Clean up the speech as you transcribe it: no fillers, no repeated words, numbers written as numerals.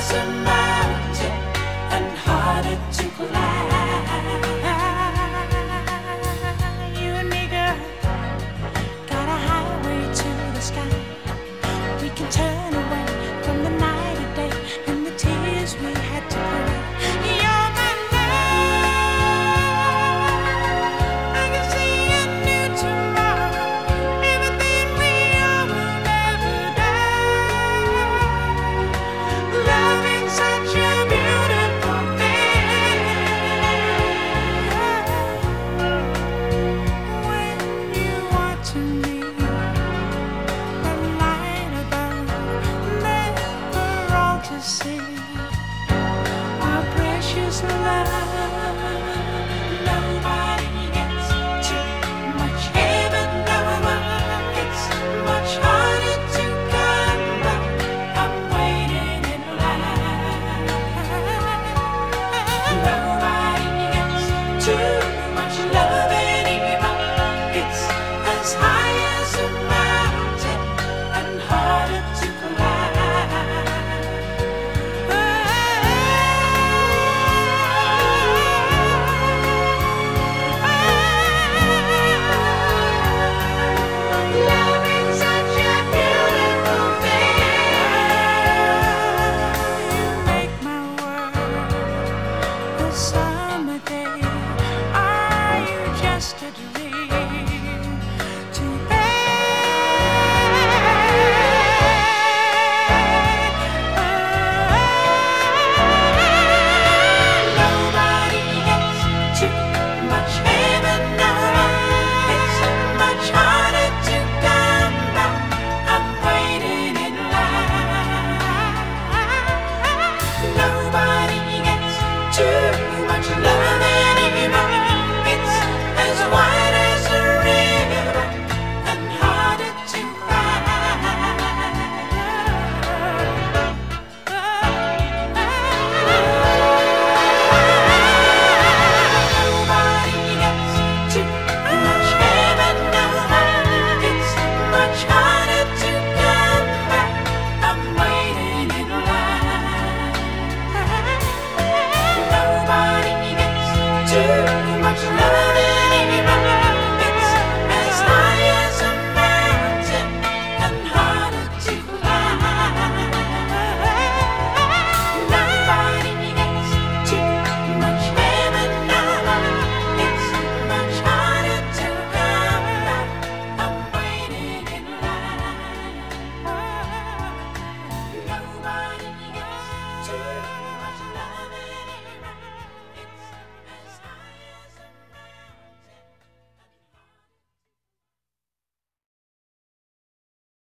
as a mountain and harder to climb. You and me, girl, got a highway to the sky. We can turn away from the night and day and the tears we had to cry. You're my love. I can see a new tomorrow. Everything we are will never die. Love is such a beautiful thing. When you want to me, the light above, never all to see.